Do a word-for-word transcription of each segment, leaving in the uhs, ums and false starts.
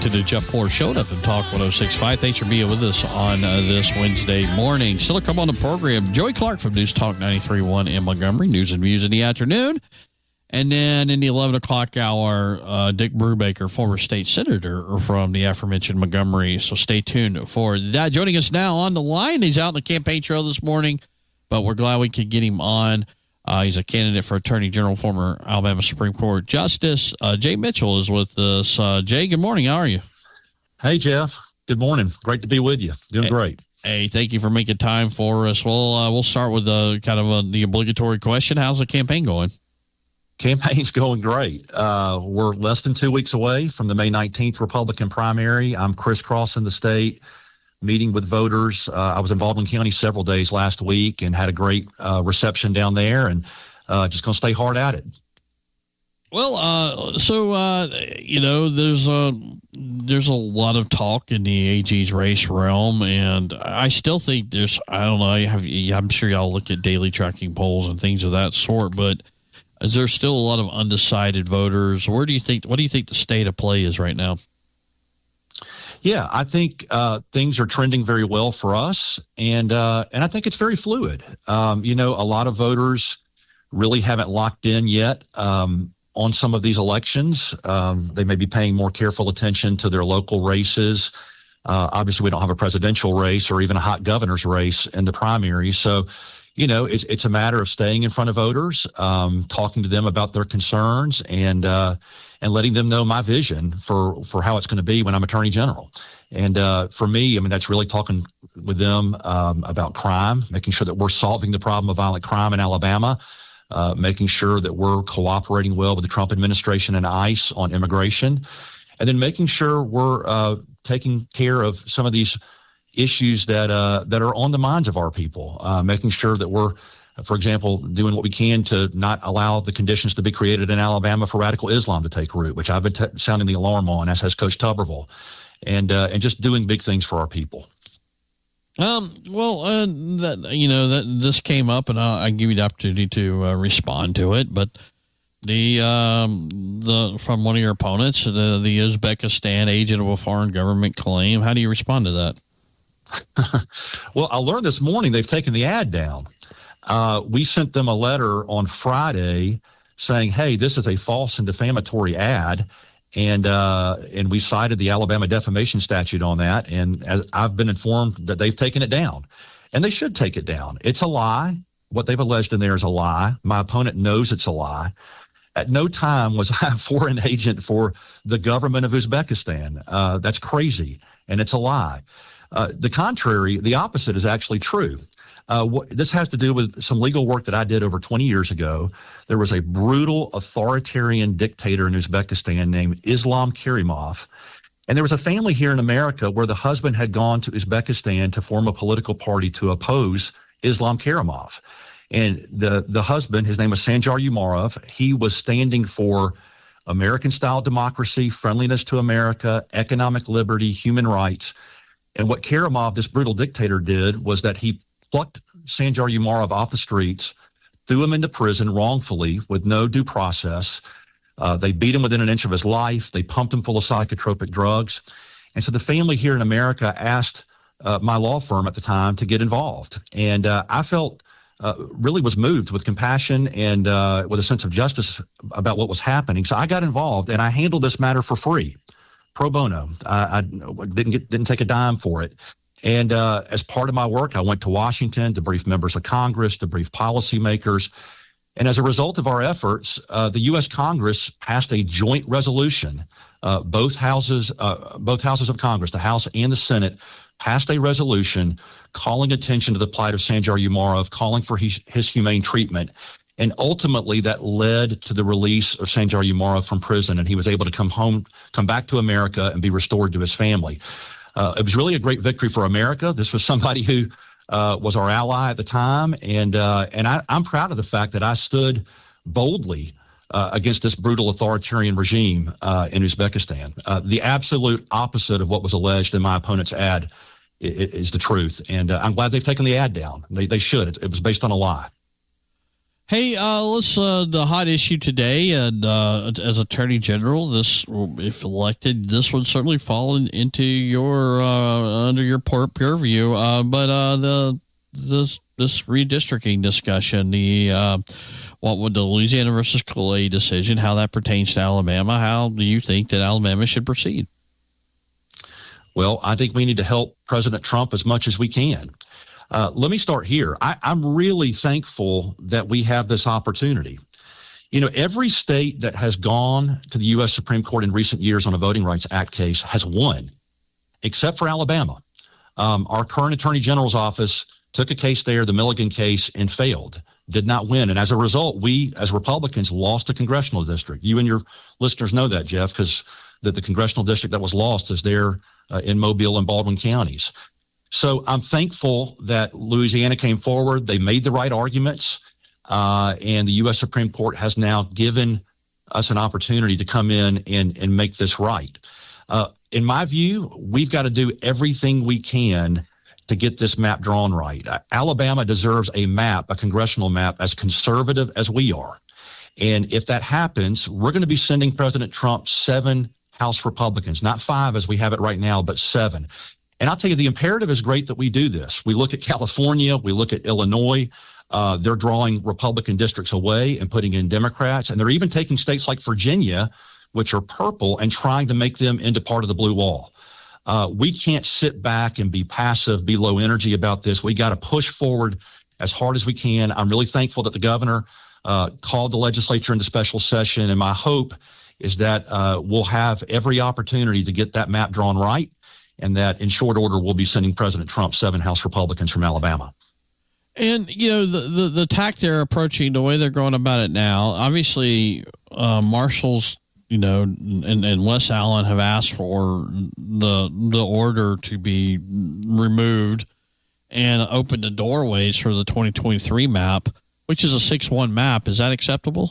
to the Jeff Poor Show up and Talk one oh six point five. Thanks for being with us on uh, this Wednesday morning. Still to come on the program, Joey Clark from News Talk ninety-three point one in Montgomery, news and views in the afternoon. And then in the eleven o'clock hour, uh, Dick Brubaker, former state senator from the aforementioned Montgomery. So stay tuned for that. Joining us now on the line, he's out on the campaign trail this morning, but we're glad we could get him on. Uh, he's a candidate for Attorney General, former Alabama Supreme Court Justice. Uh, Jay Mitchell is with us. Uh, Jay, good morning. How are you? Hey, Jeff. Good morning. Great to be with you. Doing hey, great. Hey, thank you for making time for us. Well, uh, we'll start with the kind of a, the obligatory question. How's the campaign going? Campaign's going great. Uh, we're less than two weeks away from the May nineteenth Republican primary. I'm crisscrossing the state, meeting with voters. Uh, I was in Baldwin County several days last week and had a great uh, reception down there, and uh, just going to stay hard at it. Well, uh, so, uh, you know, there's a, there's a lot of talk in the A G's race realm, and I still think there's, I don't know, I have, I'm sure y'all look at daily tracking polls and things of that sort, but is there still a lot of undecided voters? Where do you think, what do you think the state of play is right now? Yeah, I think uh, things are trending very well for us, and uh, and I think it's very fluid. Um, you know, a lot of voters really haven't locked in yet um, on some of these elections. Um, they may be paying more careful attention to their local races. Uh, obviously, we don't have a presidential race or even a hot governor's race in the primary. So, you know, it's it's a matter of staying in front of voters, um, talking to them about their concerns, and uh, and letting them know my vision for, for how it's going to be when I'm Attorney General. And uh, for me, I mean, that's really talking with them um, about crime, making sure that we're solving the problem of violent crime in Alabama, uh, making sure that we're cooperating well with the Trump administration and ICE on immigration, and then making sure we're uh, taking care of some of these issues that uh, that are on the minds of our people, uh, making sure that we're, for example, doing what we can to not allow the conditions to be created in Alabama for radical Islam to take root, which I've been t- sounding the alarm on, as has Coach Tuberville, and uh, and just doing big things for our people. Um. Well, uh, that you know that this came up, and I'll, I'll give you the opportunity to uh, respond to it. But the um the from one of your opponents, the the Uzbekistan agent of a foreign government claim. How do you respond to that? Well, I learned this morning they've taken the ad down. Uh, we sent them a letter on Friday saying, hey, this is a false and defamatory ad. And uh, and we cited the Alabama defamation statute on that. And as I've been informed that they've taken it down, and they should take it down. It's a lie. What they've alleged in there is a lie. My opponent knows it's a lie. At no time was I a foreign agent for the government of Uzbekistan. Uh, that's crazy. And it's a lie. Uh, the contrary, the opposite is actually true. Uh, what, this has to do with some legal work that I did over twenty years ago. There was a brutal authoritarian dictator in Uzbekistan named Islam Karimov. And there was a family here in America where the husband had gone to Uzbekistan to form a political party to oppose Islam Karimov. And the, the husband, his name was Sanjar Umarov, he was standing for American-style democracy, friendliness to America, economic liberty, human rights. And what Karimov, this brutal dictator, did was that he plucked Sanjar Umarov off the streets, threw him into prison wrongfully with no due process. Uh, they beat him within an inch of his life. They pumped him full of psychotropic drugs. And so the family here in America asked uh, my law firm at the time to get involved. And uh, I felt uh, really was moved with compassion and uh, with a sense of justice about what was happening. So I got involved, and I handled this matter for free, pro bono. I, I didn't get didn't take a dime for it. And uh, as part of my work, I went to Washington to brief members of Congress, to brief policymakers. And as a result of our efforts, uh, the U S Congress passed a joint resolution. Uh, both houses, uh, both houses of Congress, the House and the Senate, passed a resolution calling attention to the plight of Sanjar Umarov, calling for his, his humane treatment. And ultimately, that led to the release of Sanjar Umarov from prison, and he was able to come home, come back to America, and be restored to his family. Uh, it was really a great victory for America. This was somebody who uh, was our ally at the time, and uh, and I, I'm proud of the fact that I stood boldly uh, against this brutal authoritarian regime uh, in Uzbekistan. Uh, the absolute opposite of what was alleged in my opponent's ad is the truth, and uh, I'm glad they've taken the ad down. They they should. It, it was based on a lie. Hey, uh, let's, uh, the hot issue today, and, uh, as Attorney General, this, if elected, this would certainly fall in, into your, uh, under your purview. Uh, but, uh, the, this, this redistricting discussion, the, uh, what would the Louisiana versus Clay decision, how that pertains to Alabama? How do you think that Alabama should proceed? Well, I think we need to help President Trump as much as we can. Uh, let me start here. I, I'm really thankful that we have this opportunity. You know, every state that has gone to the U S Supreme Court in recent years on a Voting Rights Act case has won, except for Alabama. Um, our current Attorney General's office took a case there, the Milligan case, and failed, did not win. And as a result, we, as Republicans, lost a congressional district. You and your listeners know that, Jeff, because the, the congressional district that was lost is there uh, in Mobile and Baldwin counties. So I'm thankful that Louisiana came forward. They made the right arguments, uh, and the U S Supreme Court has now given us an opportunity to come in and, and make this right. Uh, in my view, we've got to do everything we can to get this map drawn right. Uh, Alabama deserves a map, a congressional map, as conservative as we are. And if that happens, we're going to be sending President Trump seven House Republicans, not five as we have it right now, but seven. And I'll tell you, the imperative is great that we do this. We look at California, we look at Illinois. Uh, they're drawing Republican districts away and putting in Democrats. And they're even taking states like Virginia, which are purple, and trying to make them into part of the blue wall. Uh, we can't sit back and be passive, be low energy about this. We got to push forward as hard as we can. I'm really thankful that the governor uh, called the legislature into special session. And my hope is that uh, we'll have every opportunity to get that map drawn right, and that in short order, we'll be sending President Trump seven House Republicans from Alabama. And, you know, the, the, the tack they're approaching, the way they're going about it now, obviously uh, Marshall's, you know, and, and Les Allen have asked for the the order to be removed and open the doorways for the twenty twenty-three map, which is a six one map. Is that acceptable?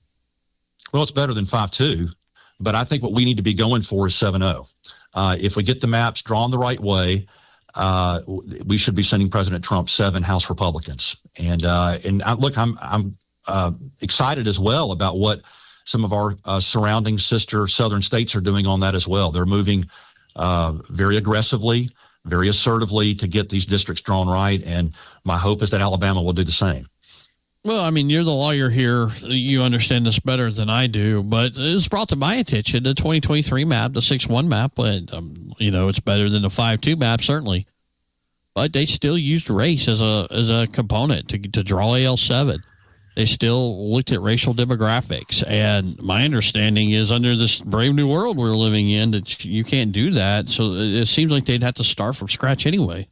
Well, it's better than five two, but I think what we need to be going for is seven oh. Uh, if we get the maps drawn the right way, uh, we should be sending President Trump seven House Republicans. And uh, and I, look, I'm I'm uh, excited as well about what some of our uh, surrounding sister southern states are doing on that as well. They're moving uh, very aggressively, very assertively to get these districts drawn right. And my hope is that Alabama will do the same. Well, I mean, you're the lawyer here. You understand this better than I do, but it's brought to my attention the twenty twenty-three map, the six one map, but, um, you know, it's better than the five two map, certainly. But they still used race as a as a component to, to draw A L seven. They still looked at racial demographics. And my understanding is under this brave new world we're living in that you can't do that. So it seems like they'd have to start from scratch anyway.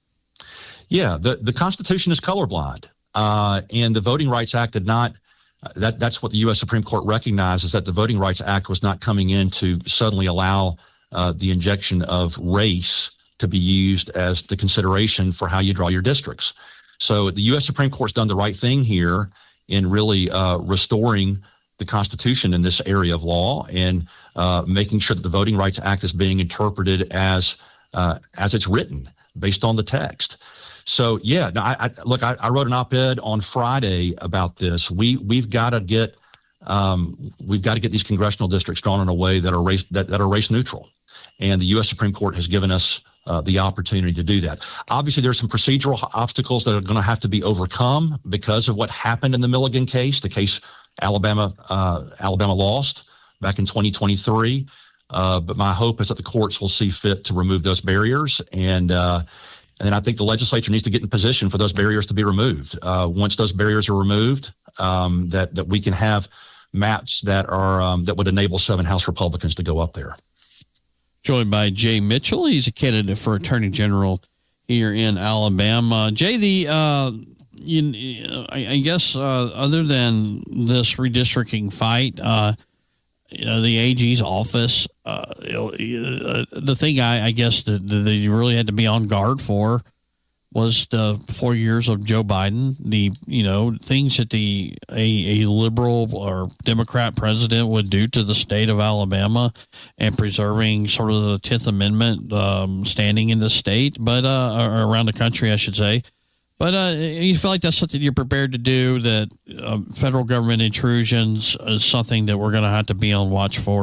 Yeah, the, the Constitution is colorblind. Uh, and the Voting Rights Act did not, uh, that, that's what the U S Supreme Court recognizes, that the Voting Rights Act was not coming in to suddenly allow uh, the injection of race to be used as the consideration for how you draw your districts. So the U S Supreme Court's done the right thing here in really uh, restoring the Constitution in this area of law and uh, making sure that the Voting Rights Act is being interpreted as uh, as it's written based on the text. So, yeah, no, I, I, look, I, I wrote an op-ed on Friday about this. We we've got to get um, we've got to get these congressional districts drawn in a way that are race that, that are race neutral, and the U S Supreme Court has given us uh, the opportunity to do that. Obviously, there's some procedural obstacles that are going to have to be overcome because of what happened in the Milligan case, the case Alabama uh, Alabama lost back in twenty twenty-three. Uh, but my hope is that the courts will see fit to remove those barriers, and uh, and then I think the legislature needs to get in position for those barriers to be removed. Uh, once those barriers are removed, um, that that we can have maps that are um, that would enable seven House Republicans to go up there. Joined by Jay Mitchell. He's a candidate for Attorney General here in Alabama. Jay, the uh, you, I, I guess uh, other than this redistricting fight, uh, you know, the A G's office, uh, you know, the thing I, I guess that, that you really had to be on guard for was the four years of Joe Biden, the, you know, things that the a, a liberal or Democrat president would do to the state of Alabama and preserving sort of the tenth Amendment um, standing in the state, but uh, around the country, I should say. But uh, you feel like that's something you're prepared to do, that uh, federal government intrusions is something that we're going to have to be on watch for?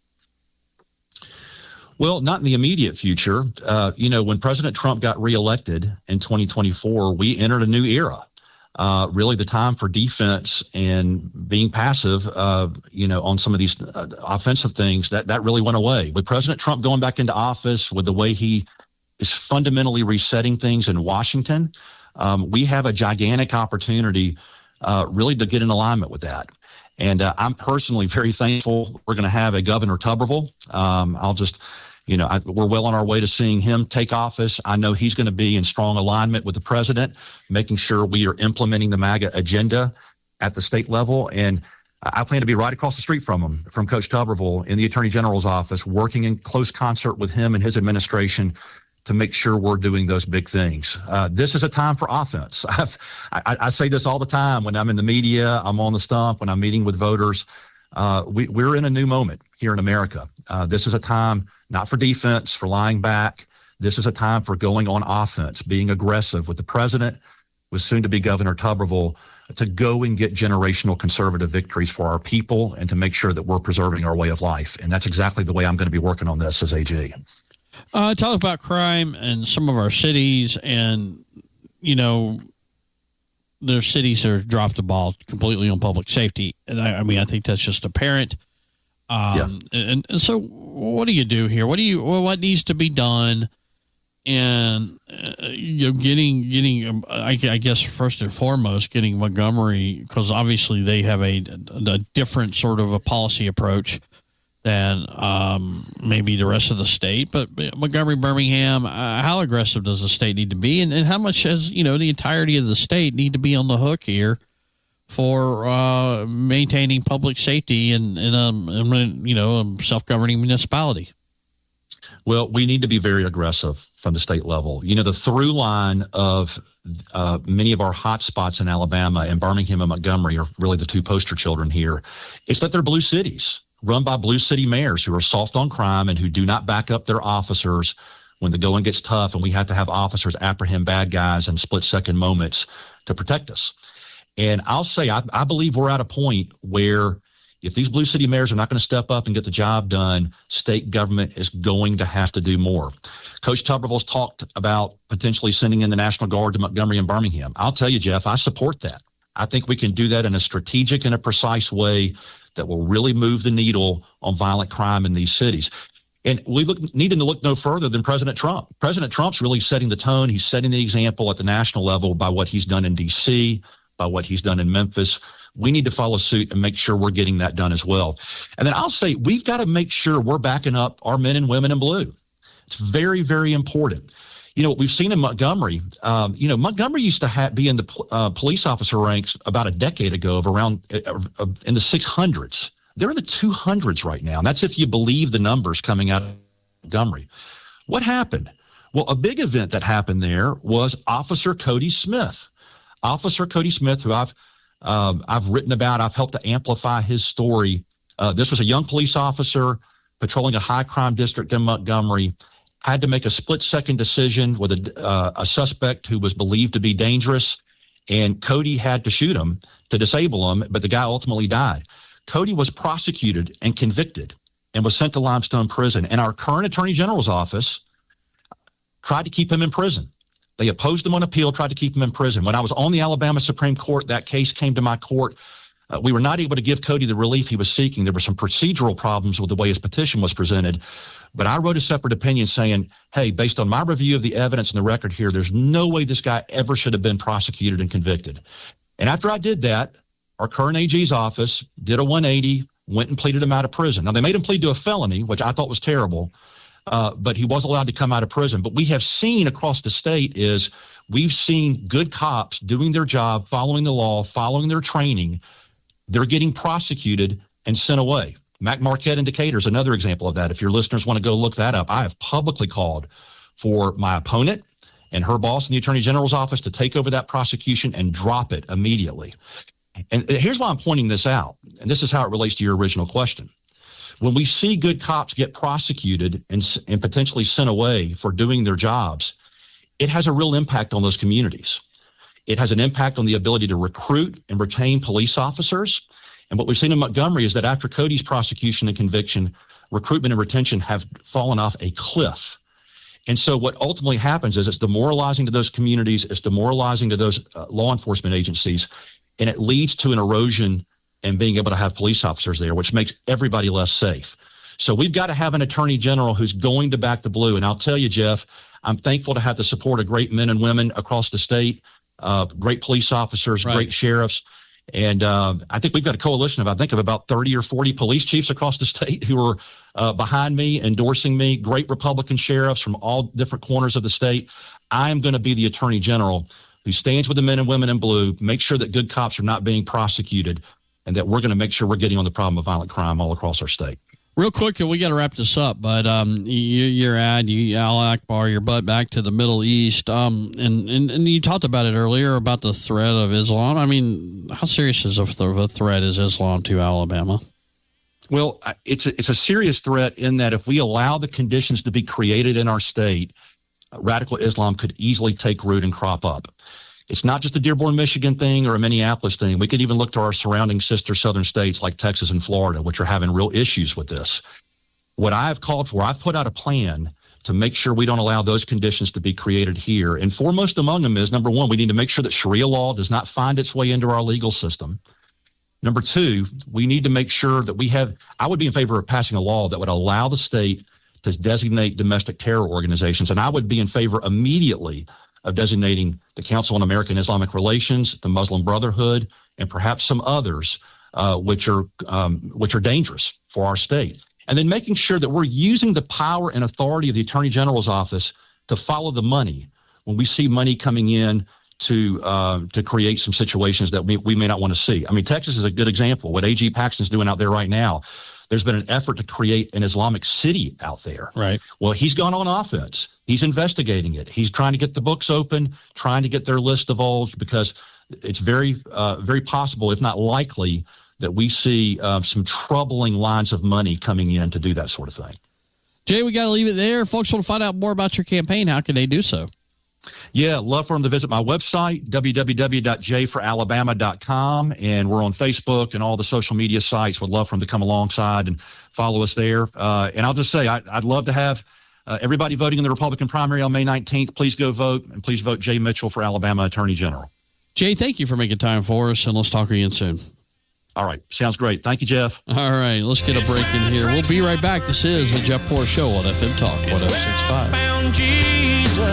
Well, not in the immediate future. Uh, you know, when President Trump got reelected in twenty twenty-four, we entered a new era. Uh, really, the time for defense and being passive, uh, you know, on some of these uh, offensive things, that, that really went away. With President Trump going back into office, with the way he is fundamentally resetting things in Washington, um, we have a gigantic opportunity uh, really to get in alignment with that. And uh, I'm personally very thankful we're going to have a Governor Tuberville. Um, I'll just... You know, I, we're well on our way to seeing him take office. I know he's going to be in strong alignment with the president, making sure we are implementing the MAGA agenda at the state level. And I plan to be right across the street from him, from Coach Tuberville in the Attorney General's office, working in close concert with him and his administration to make sure we're doing those big things. Uh, this is a time for offense. I've, I, I say this all the time when I'm in the media, I'm on the stump, when I'm meeting with voters. Uh, we, we're in a new moment here in America. Uh, this is a time not for defense, for lying back. This is a time for going on offense, being aggressive with the president, with soon-to-be Governor Tuberville, to go and get generational conservative victories for our people and to make sure that we're preserving our way of life. And that's exactly the way I'm going to be working on this as A G. Uh, talk about crime in some of our cities, and, you know, there's cities that have dropped the ball completely on public safety. And I, I mean, I think that's just apparent. Um, yeah. and, and so what do you do here? What do you, well, what needs to be done? And, uh, you know, getting, getting, um, I, I guess, first and foremost, getting Montgomery, because obviously they have a, a different sort of a policy approach than um, maybe the rest of the state. But Montgomery, Birmingham, uh, how aggressive does the state need to be? And, and how much has, you know, the entirety of the state need to be on the hook here for uh, maintaining public safety in, in, a, in, you know, a self-governing municipality? Well, we need to be very aggressive from the state level. You know, the through line of uh, many of our hot spots in Alabama, and Birmingham and Montgomery are really the two poster children here, is that they're blue cities run by blue city mayors who are soft on crime and who do not back up their officers when the going gets tough and we have to have officers apprehend bad guys in split-second moments to protect us. And I'll say, I, I believe we're at a point where if these blue city mayors are not going to step up and get the job done, state government is going to have to do more. Coach Tuberville's talked about potentially sending in the National Guard to Montgomery and Birmingham. I'll tell you, Jeff, I support that. I think we can do that in a strategic and a precise way that will really move the needle on violent crime in these cities. And we look, needing to look no further than President Trump. President Trump's really setting the tone. He's setting the example at the national level by what he's done in D C, by what he's done in Memphis. We need to follow suit and make sure we're getting that done as well. And then I'll say we've got to make sure we're backing up our men and women in blue. It's very, very important. You know, what we've seen in Montgomery, um, you know, Montgomery used to ha- be in the uh, police officer ranks about a decade ago of around uh, uh, in the six hundreds. They're in the two hundreds right now. And that's if you believe the numbers coming out of Montgomery. What happened? Well, a big event that happened there was Officer Cody Smith. Officer Cody Smith, who I've um, I've written about, I've helped to amplify his story. Uh, this was a young police officer patrolling a high crime district in Montgomery, had to make a split-second decision with a, uh, a suspect who was believed to be dangerous, and Cody had to shoot him to disable him, but the guy ultimately died. Cody was prosecuted and convicted and was sent to Limestone Prison, and our current Attorney General's office tried to keep him in prison. They opposed him on appeal, tried to keep him in prison. When I was on the Alabama Supreme Court, that case came to my court. Uh, we were not able to give Cody the relief he was seeking. There were some procedural problems with the way his petition was presented. But I wrote a separate opinion saying, hey, based on my review of the evidence and the record here, there's no way this guy ever should have been prosecuted and convicted. And after I did that, our current A G's office did a one eighty, went and pleaded him out of prison. Now, they made him plead to a felony, which I thought was terrible, uh, but he was allowed to come out of prison. But we have seen across the state is we've seen good cops doing their job, following the law, following their training. They're getting prosecuted and sent away. Mac Marquette in Decatur is another example of that. If your listeners want to go look that up, I have publicly called for my opponent and her boss in the Attorney General's office to take over that prosecution and drop it immediately. And here's why I'm pointing this out, and this is how it relates to your original question. When we see good cops get prosecuted and, and potentially sent away for doing their jobs, it has a real impact on those communities. It has an impact on the ability to recruit and retain police officers. And what we've seen in Montgomery is that after Cody's prosecution and conviction, recruitment and retention have fallen off a cliff. And so what ultimately happens is it's demoralizing to those communities, it's demoralizing to those uh, law enforcement agencies, and it leads to an erosion in being able to have police officers there, which makes everybody less safe. So we've got to have an attorney general who's going to back the blue. And I'll tell you, Jeff, I'm thankful to have the support of great men and women across the state, uh, great police officers, right. great sheriffs. And uh, I think we've got a coalition of, I think, of about thirty or forty police chiefs across the state who are uh, behind me, endorsing me, great Republican sheriffs from all different corners of the state. I'm going to be the attorney general who stands with the men and women in blue, make sure that good cops are not being prosecuted, and that we're going to make sure we're getting on the problem of violent crime all across our state. Real quick, we got to wrap this up, but um, you, your ad, you, Al Akbar, your butt back to the Middle East, um, and, and, and you talked about it earlier about the threat of Islam. I mean, how serious is of a threat is Islam to Alabama? Well, it's a, it's a serious threat in that if we allow the conditions to be created in our state, radical Islam could easily take root and crop up. It's not just a Dearborn, Michigan thing or a Minneapolis thing. We could even look to our surrounding sister southern states like Texas and Florida, which are having real issues with this. What I've called for, I've put out a plan to make sure we don't allow those conditions to be created here. And foremost among them is, number one, we need to make sure that Sharia law does not find its way into our legal system. Number two, we need to make sure that we have, I would be in favor of passing a law that would allow the state to designate domestic terror organizations. And I would be in favor immediately of designating the Council on American Islamic Relations, the Muslim Brotherhood, and perhaps some others, uh, which are um, which are dangerous for our state. And then making sure that we're using the power and authority of the Attorney General's office to follow the money when we see money coming in to uh, to create some situations that we, we may not want to see. I mean, Texas is a good example. What A G Paxton's doing out there right now, there's been an effort to create an Islamic city out there. Right. Well, he's gone on offense. He's investigating it. He's trying to get the books open, trying to get their list divulged, because it's very, uh, very possible, if not likely, that we see uh, some troubling lines of money coming in to do that sort of thing. Jay, we got to leave it there. If folks want to find out more about your campaign, how can they do so? Yeah, love for them to visit my website, w w w dot j for alabama dot com, and we're on Facebook and all the social media sites. Would love for them to come alongside and follow us there. Uh, and I'll just say, I, I'd love to have uh, everybody voting in the Republican primary on May nineteenth. Please go vote, and please vote Jay Mitchell for Alabama Attorney General. Jay, thank you for making time for us, and let's talk again soon. All right. Sounds great. Thank you, Jeff. All right. Let's get a break in here. We'll be right back. This is the Jeff Poor Show on F M Talk one oh six point five.